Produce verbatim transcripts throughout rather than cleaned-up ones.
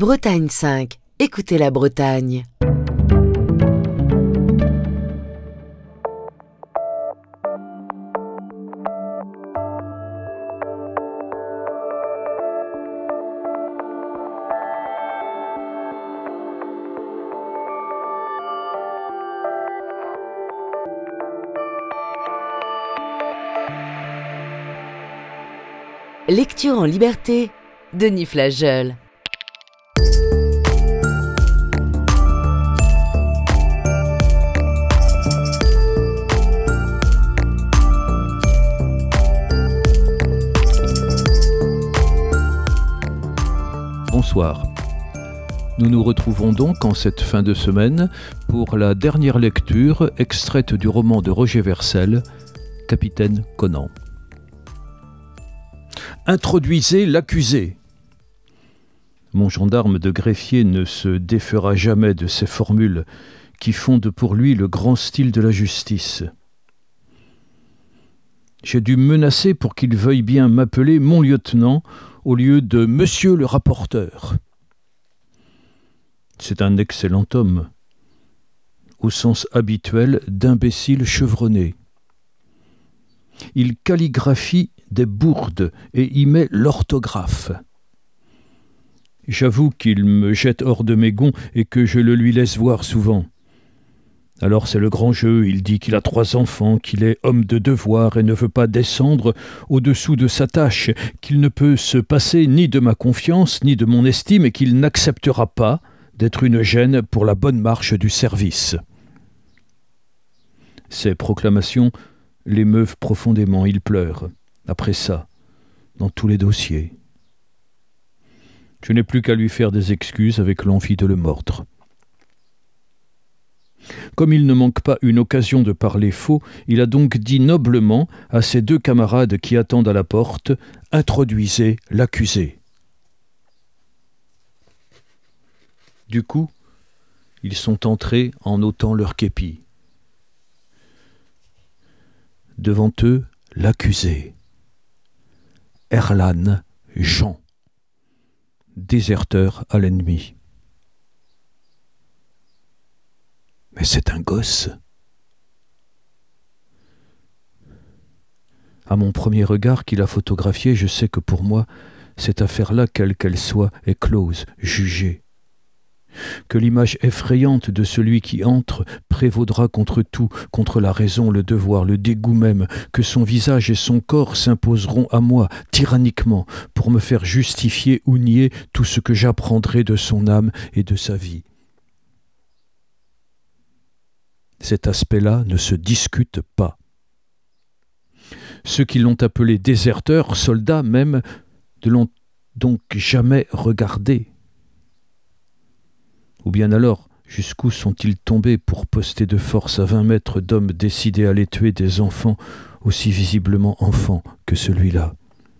Bretagne cinq. Écoutez la Bretagne. Lecture en liberté, Denis Flageol. Bonsoir. Nous nous retrouvons donc en cette fin de semaine pour la dernière lecture extraite du roman de Roger Vercel, Capitaine Conan. Introduisez l'accusé. Mon gendarme de greffier ne se défera jamais de ces formules qui fondent pour lui le grand style de la justice. J'ai dû menacer pour qu'il veuille bien m'appeler mon lieutenant au lieu de monsieur le rapporteur. C'est un excellent homme, au sens habituel d'imbécile chevronné. Il calligraphie des bourdes et y met l'orthographe. J'avoue qu'il me jette hors de mes gonds et que je le lui laisse voir souvent. Alors c'est le grand jeu, il dit qu'il a trois enfants, qu'il est homme de devoir et ne veut pas descendre au-dessous de sa tâche, qu'il ne peut se passer ni de ma confiance ni de mon estime et qu'il n'acceptera pas d'être une gêne pour la bonne marche du service. Ces proclamations l'émeuvent profondément, il pleure. Après ça, dans tous les dossiers. Je n'ai plus qu'à lui faire des excuses avec l'envie de le mordre. Comme il ne manque pas une occasion de parler faux, il a donc dit noblement à ses deux camarades qui attendent à la porte « Introduisez l'accusé ». Du coup, ils sont entrés en ôtant leur képi. Devant eux, l'accusé. Erlan Jean, déserteur à l'ennemi. Mais c'est un gosse. À mon premier regard qu'il a photographié, je sais que pour moi, cette affaire-là, quelle qu'elle soit, est close, jugée. Que l'image effrayante de celui qui entre prévaudra contre tout, contre la raison, le devoir, le dégoût même, que son visage et son corps s'imposeront à moi, tyranniquement, pour me faire justifier ou nier tout ce que j'apprendrai de son âme et de sa vie. Cet aspect-là ne se discute pas. Ceux qui l'ont appelé déserteur, soldat même, ne l'ont donc jamais regardé. Ou bien alors, jusqu'où sont-ils tombés pour poster de force à vingt mètres d'hommes décidés à aller tuer des enfants aussi visiblement enfants que celui-là?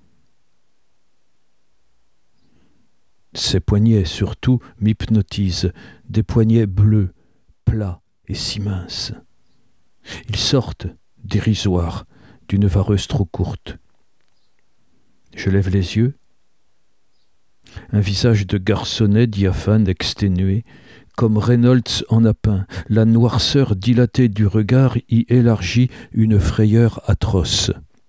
Ces poignets, surtout, m'hypnotisent, des poignets bleus, plats et si minces. Ils sortent, dérisoires, d'une vareuse trop courte. Je lève les yeux. Un visage de garçonnet diaphane, exténué, comme Reynolds en a peint, la noirceur dilatée du regard y élargit une frayeur atroce.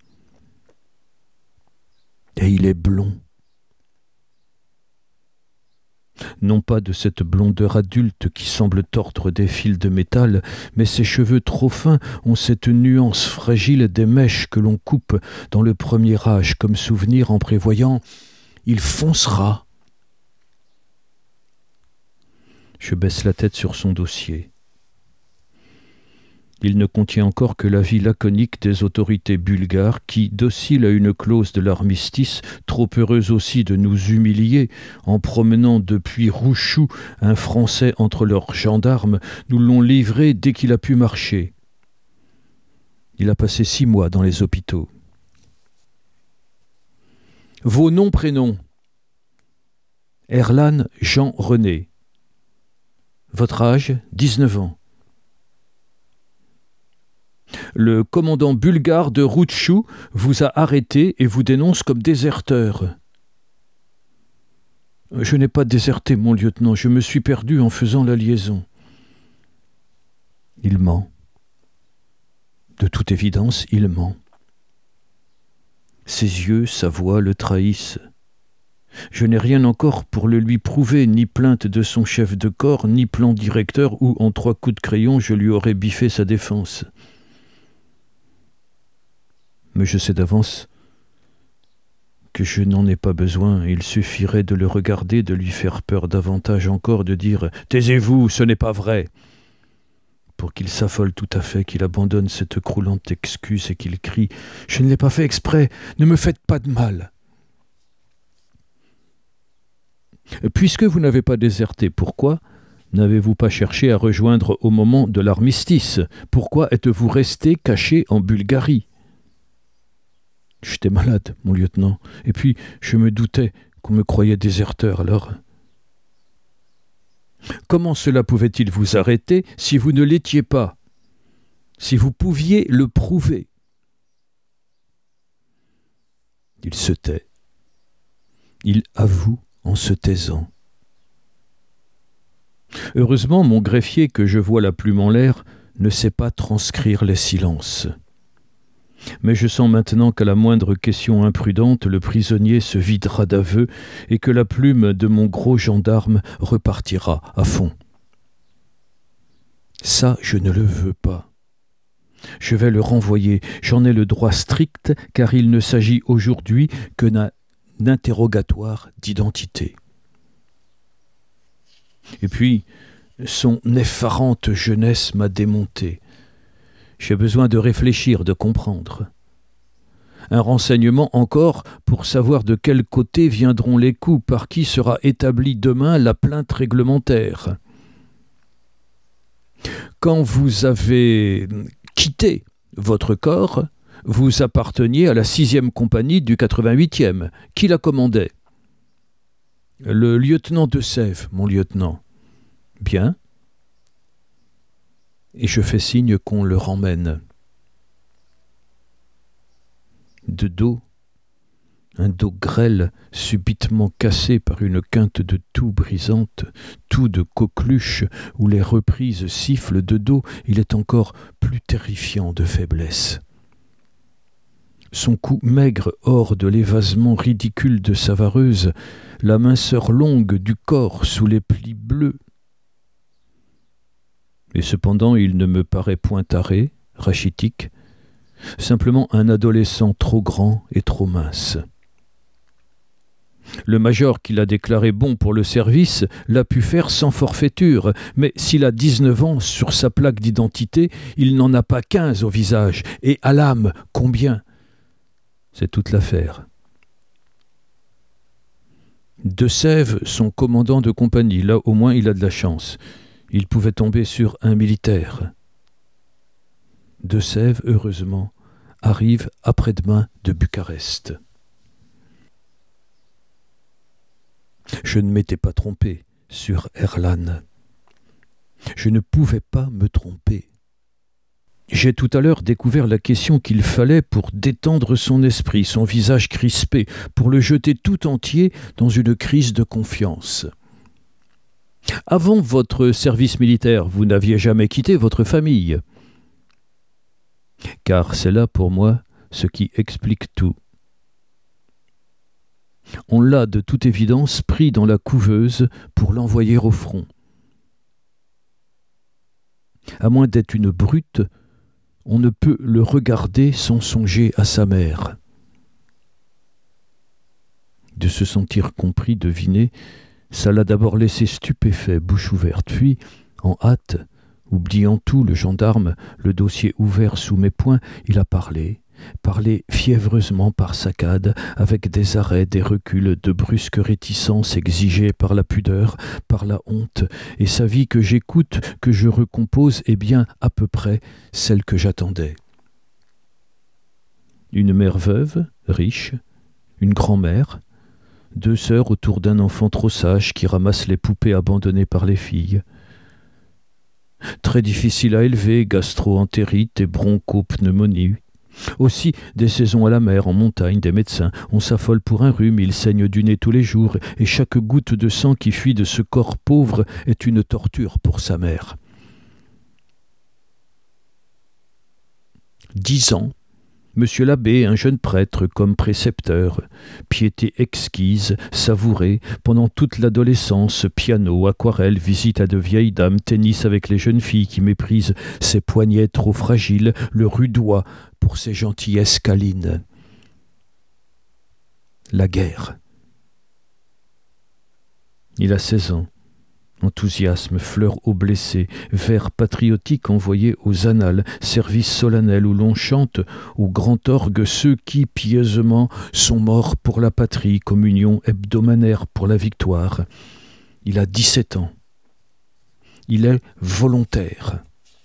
Et il est blond. Non pas de cette blondeur adulte qui semble tordre des fils de métal, mais ses cheveux trop fins ont cette nuance fragile des mèches que l'on coupe dans le premier âge, comme souvenir en prévoyant « il foncera ». Je baisse la tête sur son dossier. Il ne contient encore que l'avis laconique des autorités bulgares qui, dociles à une clause de l'armistice, trop heureuses aussi de nous humilier, en promenant depuis Rouchou un Français entre leurs gendarmes, nous l'ont livré dès qu'il a pu marcher. Il a passé six mois dans les hôpitaux. Vos noms, prénoms. Erlan Jean René. Votre âge, dix-neuf ans. Le commandant bulgare de Rouchou vous a arrêté et vous dénonce comme déserteur. « Je n'ai pas déserté, mon lieutenant, je me suis perdu en faisant la liaison. » Il ment. De toute évidence, il ment. Ses yeux, sa voix le trahissent. Je n'ai rien encore pour le lui prouver, ni plainte de son chef de corps, ni plan directeur où, en trois coups de crayon, je lui aurais biffé sa défense. Mais je sais d'avance que je n'en ai pas besoin. Il suffirait de le regarder, de lui faire peur davantage encore, de dire « Taisez-vous, ce n'est pas vrai !» pour qu'il s'affole tout à fait, qu'il abandonne cette croulante excuse et qu'il crie « Je ne l'ai pas fait exprès, ne me faites pas de mal !» Puisque vous n'avez pas déserté, pourquoi n'avez-vous pas cherché à rejoindre au moment de l'armistice? Pourquoi êtes-vous resté caché en Bulgarie? J'étais malade, mon lieutenant, et puis je me doutais qu'on me croyait déserteur alors. Comment cela pouvait-il vous arrêter si vous ne l'étiez pas? Si vous pouviez le prouver? Il se tait. Il avoue en se taisant. Heureusement, mon greffier, que je vois la plume en l'air, ne sait pas transcrire les silences. Mais je sens maintenant qu'à la moindre question imprudente, le prisonnier se videra d'aveux et que la plume de mon gros gendarme repartira à fond. Ça, je ne le veux pas. Je vais le renvoyer. J'en ai le droit strict, car il ne s'agit aujourd'hui que d'un interrogatoire d'identité. Et puis, son effarante jeunesse m'a démonté. J'ai besoin de réfléchir, de comprendre. Un renseignement encore pour savoir de quel côté viendront les coups, par qui sera établie demain la plainte réglementaire. Quand vous avez quitté votre corps, vous apparteniez à la sixième compagnie du quatre-vingt-huitième. Qui la commandait? Le lieutenant de Sèvres, mon lieutenant. Bien. Et je fais signe qu'on le remmène. De dos, un dos grêle, subitement cassé par une quinte de toux brisante, toux de coqueluche, où les reprises sifflent de dos, il est encore plus terrifiant de faiblesse. Son cou maigre hors de l'évasement ridicule de sa vareuse, la minceur longue du corps sous les plis bleus. Et cependant, il ne me paraît point taré, rachitique, simplement un adolescent trop grand et trop mince. Le major qui l'a déclaré bon pour le service l'a pu faire sans forfaiture, mais s'il a dix-neuf ans sur sa plaque d'identité, il n'en a pas quinze au visage, et à l'âme, combien? C'est toute l'affaire. De Sèvres, son commandant de compagnie, là au moins il a de la chance. Il pouvait tomber sur un militaire. De Sèvres, heureusement, arrive après-demain de Bucarest. Je ne m'étais pas trompé sur Erlan. Je ne pouvais pas me tromper. J'ai tout à l'heure découvert la question qu'il fallait pour détendre son esprit, son visage crispé, pour le jeter tout entier dans une crise de confiance. Avant votre service militaire, vous n'aviez jamais quitté votre famille. Car c'est là, pour moi, ce qui explique tout. On l'a de toute évidence pris dans la couveuse pour l'envoyer au front. À moins d'être une brute, on ne peut le regarder sans songer à sa mère. De se sentir compris, deviné, ça l'a d'abord laissé stupéfait, bouche ouverte, puis, en hâte, oubliant tout, le gendarme, le dossier ouvert sous mes poings, il a parlé, parlé fiévreusement par saccades, avec des arrêts, des reculs, de brusques réticences exigées par la pudeur, par la honte, et sa vie que j'écoute, que je recompose, est bien à peu près celle que j'attendais. Une mère veuve, riche, une grand-mère, deux sœurs autour d'un enfant trop sage qui ramasse les poupées abandonnées par les filles. Très difficile à élever, gastro-entérite et bronchopneumonie. Aussi, des saisons à la mer, en montagne, des médecins. On s'affole pour un rhume, il saigne du nez tous les jours, et chaque goutte de sang qui fuit de ce corps pauvre est une torture pour sa mère. Dix ans, Monsieur l'abbé, un jeune prêtre comme précepteur, piété exquise, savourée, pendant toute l'adolescence, piano, aquarelle, visite à de vieilles dames, tennis avec les jeunes filles qui méprisent ses poignets trop fragiles, le rudoie pour ses gentillesses câlines. La guerre. Il a seize ans. Enthousiasme, fleur aux blessés, vers patriotique envoyé aux annales, service solennel où l'on chante au grand orgue ceux qui, pieusement, sont morts pour la patrie, communion hebdomadaire pour la victoire. Il a dix-sept ans. Il est volontaire.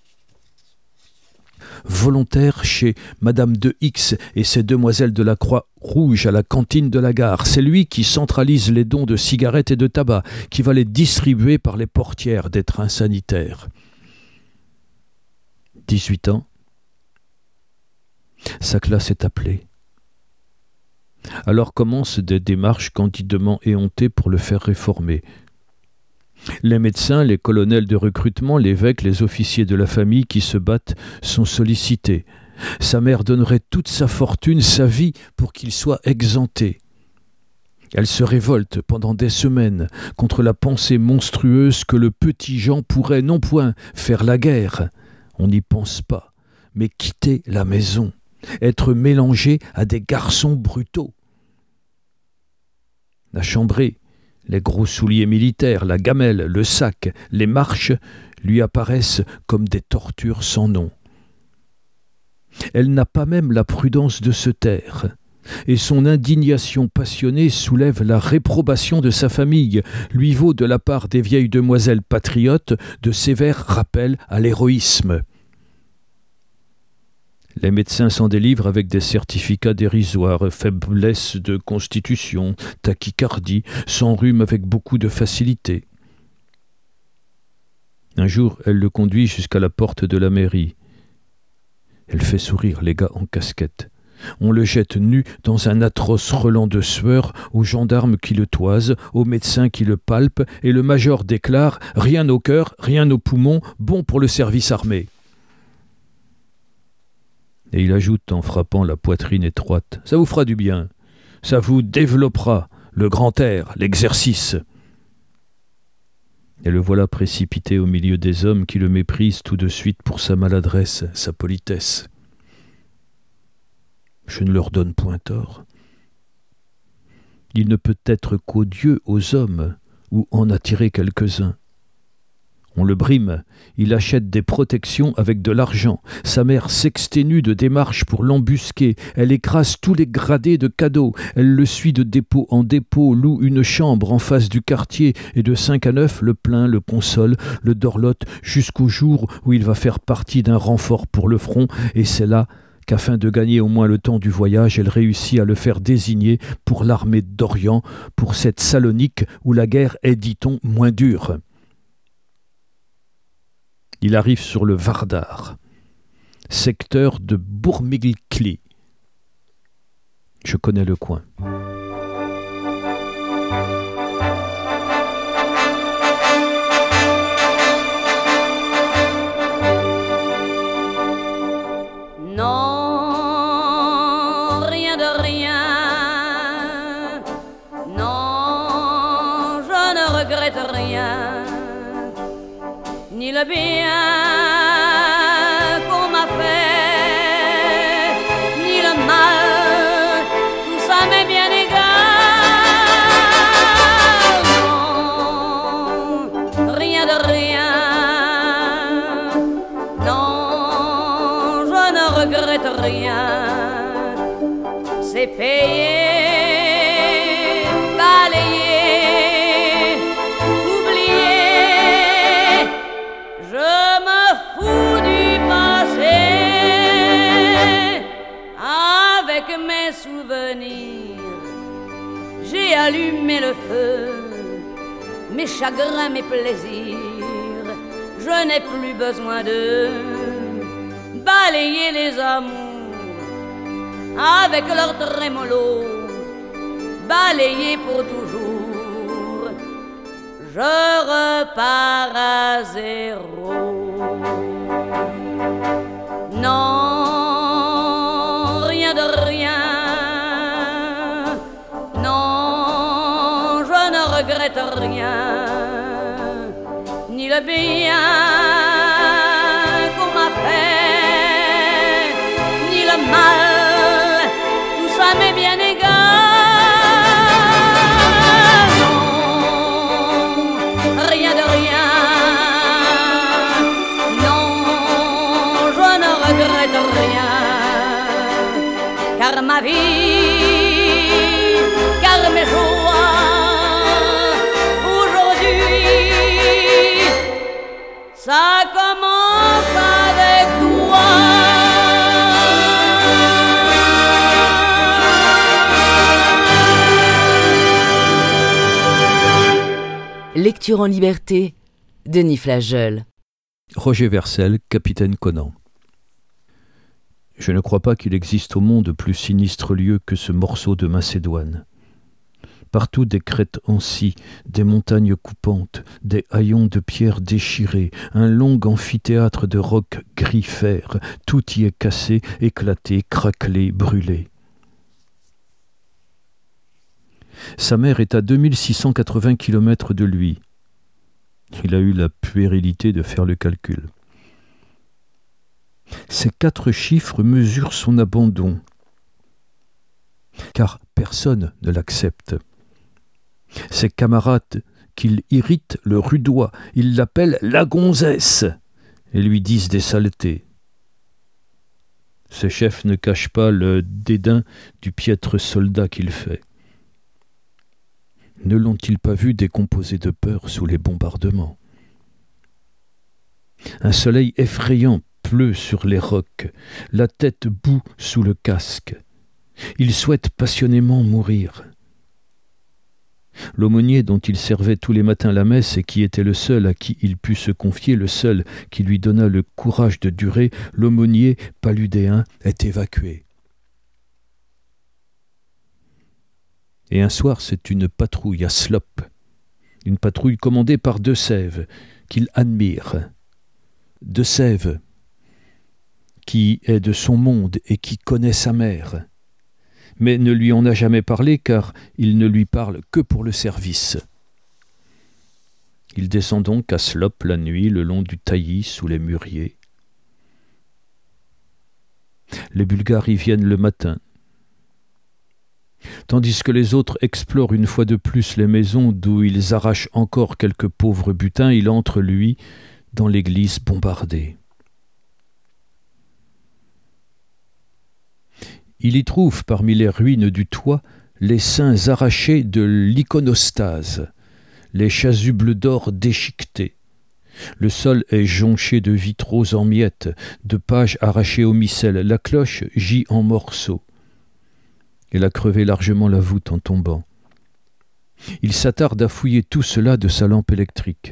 Volontaire chez Madame de X et ses demoiselles de la Croix-Rouge à la cantine de la gare. C'est lui qui centralise les dons de cigarettes et de tabac, qui va les distribuer par les portières des trains sanitaires. dix-huit ans. Sa classe est appelée. Alors commencent des démarches candidement éhontées pour le faire réformer. Les médecins, les colonels de recrutement, l'évêque, les officiers de la famille qui se battent sont sollicités. Sa mère donnerait toute sa fortune, sa vie, pour qu'il soit exempté. Elle se révolte pendant des semaines contre la pensée monstrueuse que le petit Jean pourrait non point faire la guerre, on n'y pense pas, mais quitter la maison, être mélangé à des garçons brutaux. La chambrée, les gros souliers militaires, la gamelle, le sac, les marches lui apparaissent comme des tortures sans nom. Elle n'a pas même la prudence de se taire, et son indignation passionnée soulève la réprobation de sa famille, lui vaut de la part des vieilles demoiselles patriotes de sévères rappels à l'héroïsme. Les médecins s'en délivrent avec des certificats dérisoires, faiblesse de constitution, tachycardie, s'enrhument avec beaucoup de facilité. Un jour, elle le conduit jusqu'à la porte de la mairie. Elle fait sourire les gars en casquette. On le jette nu dans un atroce relent de sueur aux gendarmes qui le toisent, aux médecins qui le palpent, et le major déclare « Rien au cœur, rien aux poumons, bon pour le service armé ». Et il ajoute en frappant la poitrine étroite « Ça vous fera du bien, ça vous développera le grand air, l'exercice ». Et le voilà précipité au milieu des hommes qui le méprisent tout de suite pour sa maladresse, sa politesse. Je ne leur donne point tort. Il ne peut être qu'odieux aux hommes ou en attirer quelques-uns. On le brime, il achète des protections avec de l'argent. Sa mère s'exténue de démarches pour l'embusquer. Elle écrase tous les gradés de cadeaux. Elle le suit de dépôt en dépôt, loue une chambre en face du quartier et de cinq à neuf le plaint, le console, le dorlote jusqu'au jour où il va faire partie d'un renfort pour le front. Et c'est là qu'afin de gagner au moins le temps du voyage, elle réussit à le faire désigner pour l'armée d'Orient, pour cette Salonique où la guerre est, dit-on, moins dure. Il arrive sur le Vardar, secteur de Bourmigli. Je connais le coin. Non, rien de rien. Non, je ne regrette rien. Ni le bien qu'on m'a fait, ni le mal, tout ça m'est bien égal. Non, rien de rien. Non, je ne regrette rien. C'est payé, balayé. Mes souvenirs, j'ai allumé le feu, mes chagrins, mes plaisirs, je n'ai plus besoin de balayer les amours avec leur trémolo, balayé pour toujours, je repars à zéro. Non, rien de rien, non, je ne regrette rien, ni le bien qu'on m'a fait, ni le mal, tout ça m'est bien égal. Non, rien de rien, non, je ne regrette rien, car ma vie, car mes joies, aujourd'hui, ça commence avec toi. Lecture en liberté, Denis Flageol. Roger Vercel, Capitaine Conan. Je ne crois pas qu'il existe au monde plus sinistre lieu que ce morceau de Macédoine. Partout des crêtes ancies, des montagnes coupantes, des haillons de pierre déchirés, un long amphithéâtre de rocs gris-fer, tout y est cassé, éclaté, craquelé, brûlé. Sa mère est à deux mille six cent quatre-vingts kilomètres de lui. Il a eu la puérilité de faire le calcul. Ces quatre chiffres mesurent son abandon, car personne ne l'accepte. Ses camarades qu'il irrite le rudoient, ils l'appellent la gonzesse et lui disent des saletés. Ses chefs ne cachent pas le dédain du piètre soldat qu'il fait. Ne l'ont-ils pas vu décomposer de peur sous les bombardements? Un soleil effrayant pleut sur les rocs, la tête bout sous le casque. Il souhaite passionnément mourir. L'aumônier dont il servait tous les matins la messe et qui était le seul à qui il put se confier, le seul qui lui donna le courage de durer, l'aumônier paludéen est évacué. Et un soir, c'est une patrouille à Slop, une patrouille commandée par De Sève, qu'il admire. De Sève, qui est de son monde et qui connaît sa mère, mais ne lui en a jamais parlé car il ne lui parle que pour le service. Il descend donc à Slop la nuit le long du taillis sous les mûriers. Les Bulgares y viennent le matin. Tandis que les autres explorent une fois de plus les maisons d'où ils arrachent encore quelques pauvres butins, il entre, lui, dans l'église bombardée. Il y trouve, parmi les ruines du toit, les saints arrachés de l'iconostase, les chasubles d'or déchiquetés. Le sol est jonché de vitraux en miettes, de pages arrachées au missel. La cloche gît en morceaux. Elle a crevé largement la voûte en tombant. Il s'attarde à fouiller tout cela de sa lampe électrique.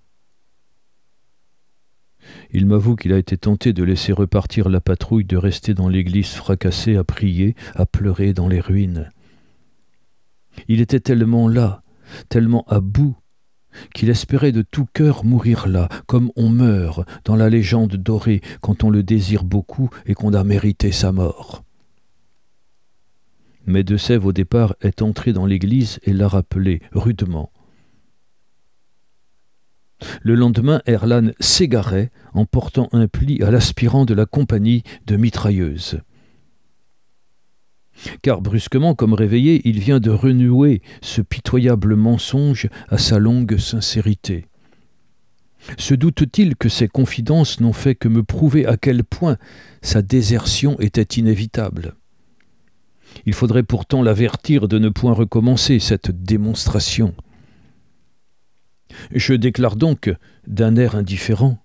Il m'avoue qu'il a été tenté de laisser repartir la patrouille, de rester dans l'église fracassée à prier, à pleurer dans les ruines. Il était tellement là, tellement à bout, qu'il espérait de tout cœur mourir là, comme on meurt dans la légende dorée quand on le désire beaucoup et qu'on a mérité sa mort. Mais De Sève, au départ, est entré dans l'église et l'a rappelé rudement. Le lendemain, Erlan s'égarait en portant un pli à l'aspirant de la compagnie de mitrailleuses. Car brusquement, comme réveillé, il vient de renouer ce pitoyable mensonge à sa longue sincérité. Se doute-t-il que ces confidences n'ont fait que me prouver à quel point sa désertion était inévitable? Il faudrait pourtant l'avertir de ne point recommencer cette démonstration. Je déclare donc, d'un air indifférent,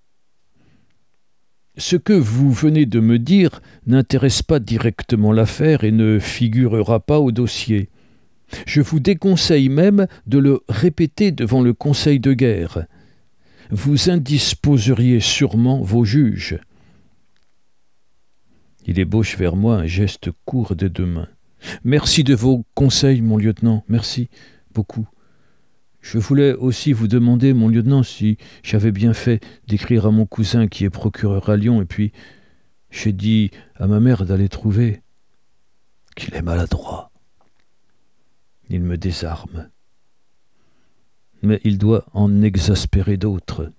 « Ce que vous venez de me dire n'intéresse pas directement l'affaire et ne figurera pas au dossier. Je vous déconseille même de le répéter devant le Conseil de guerre. Vous indisposeriez sûrement vos juges. » Il ébauche vers moi un geste court des deux mains. « Merci de vos conseils, mon lieutenant, merci beaucoup. Je voulais aussi vous demander, mon lieutenant, si j'avais bien fait d'écrire à mon cousin qui est procureur à Lyon, et puis j'ai dit à ma mère d'aller trouver qu'il est maladroit. Il me désarme. Mais il doit en exaspérer d'autres.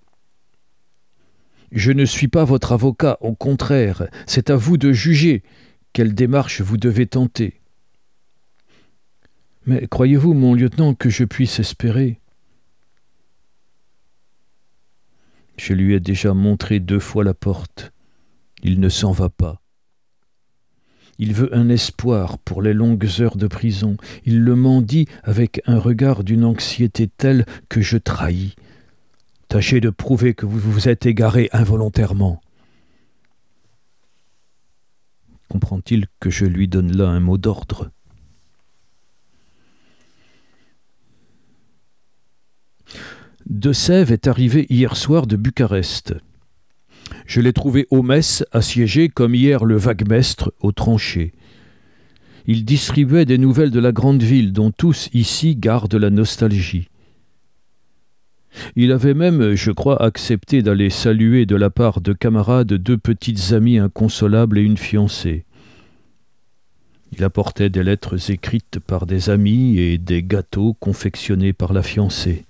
Je ne suis pas votre avocat, au contraire, c'est à vous de juger quelle démarche vous devez tenter. Mais croyez-vous, mon lieutenant, que je puisse espérer ? Je lui ai déjà montré deux fois la porte. Il ne s'en va pas. Il veut un espoir pour les longues heures de prison. Il le mendie avec un regard d'une anxiété telle que je trahis. Tâchez de prouver que vous vous êtes égaré involontairement. Comprend-il que je lui donne là un mot d'ordre ? De Sèvres est arrivé hier soir de Bucarest. Je l'ai trouvé au mess, assiégé comme hier le vaguemestre aux tranchées. Il distribuait des nouvelles de la grande ville dont tous ici gardent la nostalgie. Il avait même, je crois, accepté d'aller saluer de la part de camarades deux petites amies inconsolables et une fiancée. Il apportait des lettres écrites par des amis et des gâteaux confectionnés par la fiancée.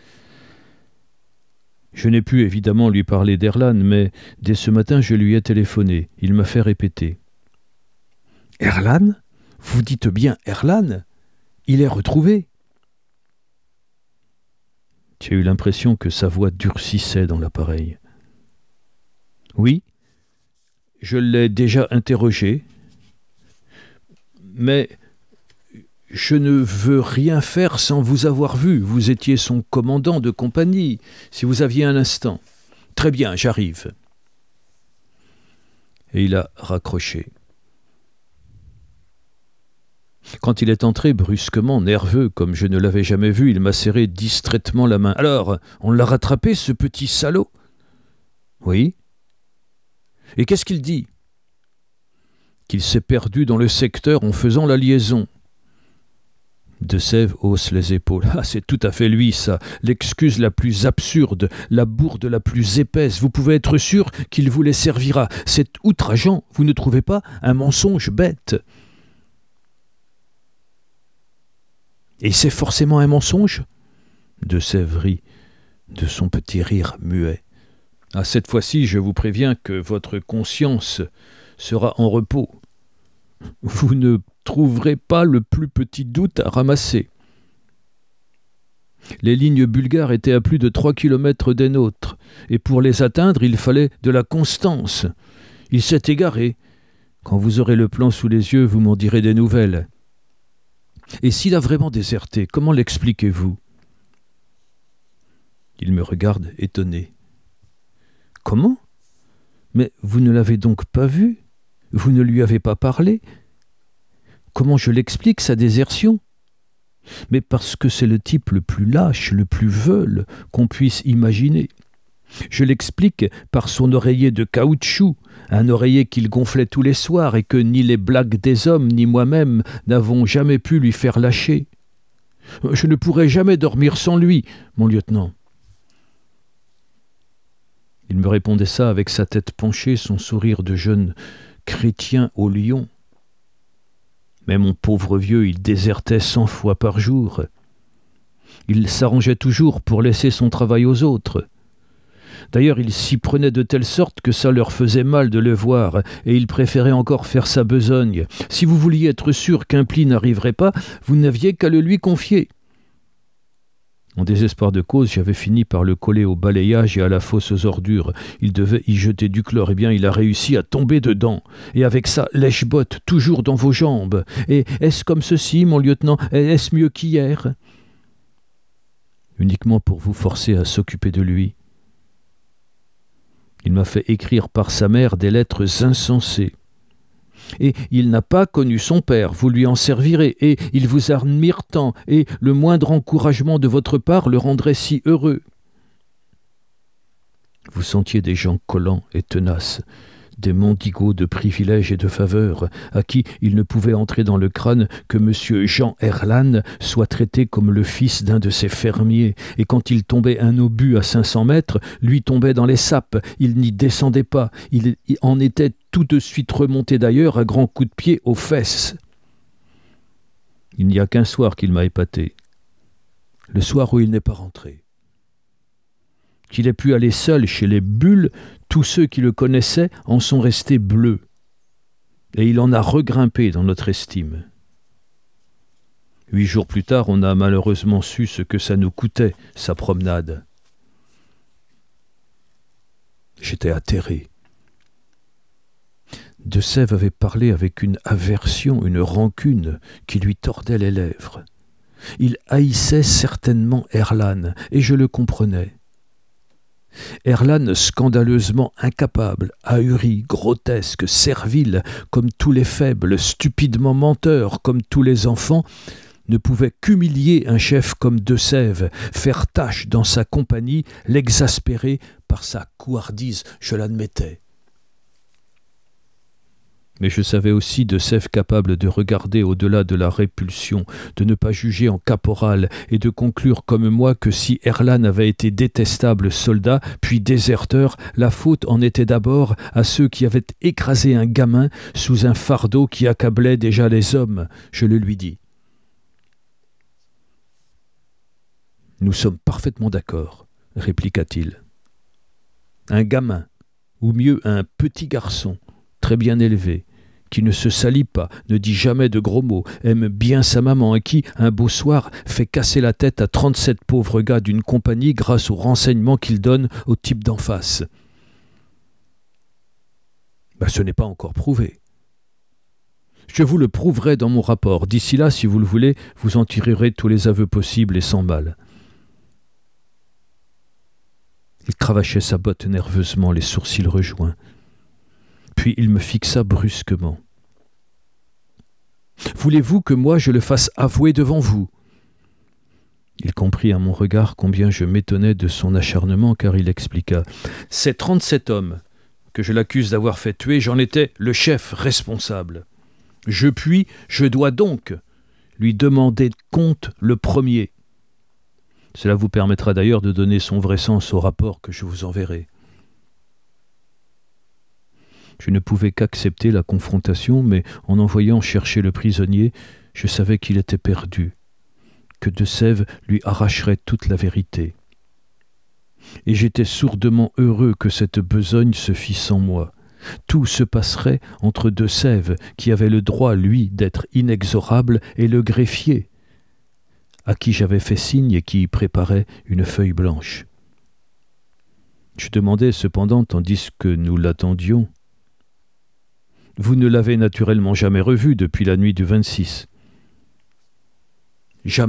Je n'ai pu évidemment lui parler d'Erlan, mais dès ce matin je lui ai téléphoné. Il m'a fait répéter. « Erlan ? Vous dites bien Erlan ? Il est retrouvé !» J'ai eu l'impression que sa voix durcissait dans l'appareil. « Oui, je l'ai déjà interrogé, mais je ne veux rien faire sans vous avoir vu. Vous étiez son commandant de compagnie, si vous aviez un instant. Très bien, j'arrive. » Et il a raccroché. Quand il est entré brusquement, nerveux, comme je ne l'avais jamais vu, il m'a serré distraitement la main. « Alors, on l'a rattrapé, ce petit salaud ?»« Oui. »« Et qu'est-ce qu'il dit ?»« Qu'il s'est perdu dans le secteur en faisant la liaison. » De Sèvres hausse les épaules. « Ah, c'est tout à fait lui, ça. L'excuse la plus absurde, la bourde la plus épaisse. Vous pouvez être sûr qu'il vous les servira. C'est outrageant, vous ne trouvez pas ? Un mensonge bête. » « Et c'est forcément un mensonge ?» De Sèvres rit de son petit rire muet. « Ah, cette fois-ci, je vous préviens que votre conscience sera en repos. Vous ne trouverez pas le plus petit doute à ramasser. Les lignes bulgares étaient à plus de trois kilomètres des nôtres, et pour les atteindre, il fallait de la constance. Il s'est égaré. Quand vous aurez le plan sous les yeux, vous m'en direz des nouvelles. Et s'il a vraiment déserté, comment l'expliquez-vous » Il me regarde étonné. « Comment ? Mais vous ne l'avez donc pas vu ? Vous ne lui avez pas parlé ? Comment je l'explique, sa désertion ? Mais parce que c'est le type le plus lâche, le plus veule qu'on puisse imaginer. Je l'explique par son oreiller de caoutchouc, un oreiller qu'il gonflait tous les soirs et que ni les blagues des hommes ni moi-même n'avons jamais pu lui faire lâcher. Je ne pourrai jamais dormir sans lui, mon lieutenant. » Il me répondait ça avec sa tête penchée, son sourire de jeune chrétien au lion. Mais mon pauvre vieux, il désertait cent fois par jour. Il s'arrangeait toujours pour laisser son travail aux autres. D'ailleurs, il s'y prenait de telle sorte que ça leur faisait mal de le voir, et il préférait encore faire sa besogne. Si vous vouliez être sûr qu'un pli n'arriverait pas, vous n'aviez qu'à le lui confier. En désespoir de cause, j'avais fini par le coller au balayage et à la fosse aux ordures. Il devait y jeter du chlore. Eh bien, il a réussi à tomber dedans. Et avec ça, lèche-botte, toujours dans vos jambes. Et est-ce comme ceci, mon lieutenant ? Est-ce mieux qu'hier ? Uniquement pour vous forcer à s'occuper de lui. Il m'a fait écrire par sa mère des lettres insensées. Et il n'a pas connu son père, vous lui en servirez, et il vous admire tant, et le moindre encouragement de votre part le rendrait si heureux. Vous sentiez des gens collants et tenaces, des mendigos de privilèges et de faveurs, à qui il ne pouvait entrer dans le crâne que M. Jean Erlann soit traité comme le fils d'un de ses fermiers, et quand il tombait un obus à cinq cents mètres, lui tombait dans les sapes, il n'y descendait pas, il en était tout de suite remonté d'ailleurs à grands coups de pied aux fesses. Il n'y a qu'un soir qu'il m'a épaté, le soir où il n'est pas rentré. Qu'il ait pu aller seul chez les Bulles, tous ceux qui le connaissaient en sont restés bleus, et il en a regrimpé dans notre estime. Huit jours plus tard, on a malheureusement su ce que ça nous coûtait, sa promenade. J'étais atterré. De Sève avait parlé avec une aversion, une rancune qui lui tordait les lèvres. Il haïssait certainement Erlann, et je le comprenais. Erlann, scandaleusement incapable, ahuri, grotesque, servile, comme tous les faibles, stupidement menteur, comme tous les enfants, ne pouvait qu'humilier un chef comme De Sève, faire tâche dans sa compagnie, l'exaspérer par sa couardise, je l'admettais. Mais je savais aussi De Sève capable de regarder au-delà de la répulsion, de ne pas juger en caporal et de conclure comme moi que si Erlann avait été détestable soldat, puis déserteur, la faute en était d'abord à ceux qui avaient écrasé un gamin sous un fardeau qui accablait déjà les hommes, je le lui dis. Nous sommes parfaitement d'accord, répliqua-t-il. Un gamin, ou mieux un petit garçon, très bien élevé, qui ne se salit pas, ne dit jamais de gros mots, aime bien sa maman et qui, un beau soir, fait casser la tête à trente-sept pauvres gars d'une compagnie grâce aux renseignements qu'il donne au type d'en face. Ben, ce n'est pas encore prouvé. Je vous le prouverai dans mon rapport. D'ici là, si vous le voulez, vous en tirerez tous les aveux possibles et sans mal. Il cravachait sa botte nerveusement, les sourcils rejoints. Puis il me fixa brusquement. « Voulez-vous que moi je le fasse avouer devant vous ?» Il comprit à mon regard combien je m'étonnais de son acharnement, car il expliqua. « Ces trente-sept hommes que je l'accuse d'avoir fait tuer, j'en étais le chef responsable. Je puis, je dois donc lui demander compte le premier. Cela vous permettra d'ailleurs de donner son vrai sens au rapport que je vous enverrai. » Je ne pouvais qu'accepter la confrontation, mais en envoyant chercher le prisonnier, je savais qu'il était perdu, que De Sève lui arracherait toute la vérité. Et j'étais sourdement heureux que cette besogne se fît sans moi. Tout se passerait entre De Sève, qui avait le droit, lui, d'être inexorable, et le greffier, à qui j'avais fait signe et qui préparait une feuille blanche. Je demandais cependant, tandis que nous l'attendions, « Vous ne l'avez naturellement jamais revu depuis la nuit du vingt-six. » « Jamais. »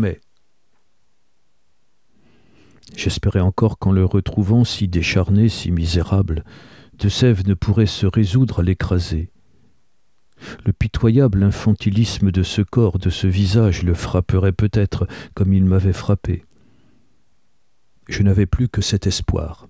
J'espérais encore qu'en le retrouvant si décharné, si misérable, De Sève ne pourrait se résoudre à l'écraser. Le pitoyable infantilisme de ce corps, de ce visage, le frapperait peut-être comme il m'avait frappé. Je n'avais plus que cet espoir.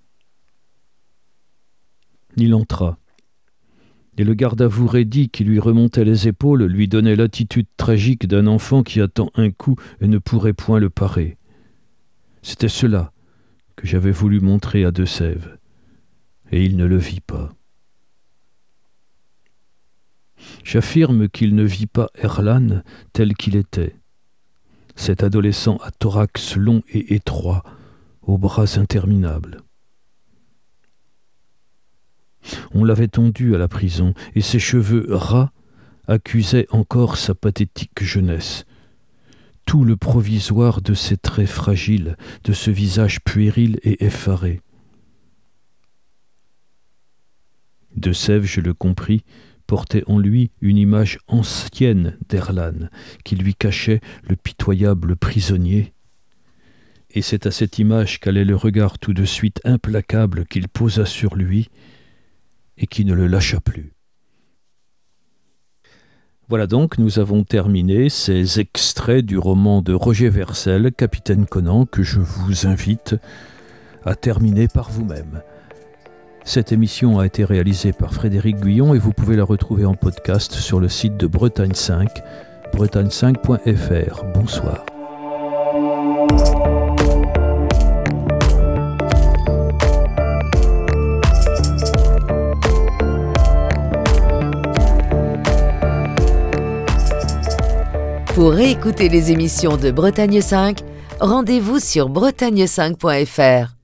Il entra. Et le garde-à-vous raidi qui lui remontait les épaules lui donnait l'attitude tragique d'un enfant qui attend un coup et ne pourrait point le parer. C'était cela que j'avais voulu montrer à De Sève, et il ne le vit pas. J'affirme qu'il ne vit pas Erlann tel qu'il était, cet adolescent à thorax long et étroit, aux bras interminables. On l'avait tondu à la prison, et ses cheveux ras accusaient encore sa pathétique jeunesse. Tout le provisoire de ses traits fragiles, de ce visage puéril et effaré. De Sève, je le compris, portait en lui une image ancienne d'Erlann, qui lui cachait le pitoyable prisonnier. Et c'est à cette image qu'allait le regard tout de suite implacable qu'il posa sur lui, et qui ne le lâcha plus. Voilà donc, nous avons terminé ces extraits du roman de Roger Vercel, Capitaine Conan, que je vous invite à terminer par vous-même. Cette émission a été réalisée par Frédéric Guyon et vous pouvez la retrouver en podcast sur le site de Bretagne cinq, bretagne cinq point f r. Bonsoir. Pour réécouter les émissions de Bretagne cinq, rendez-vous sur bretagne cinq point f r.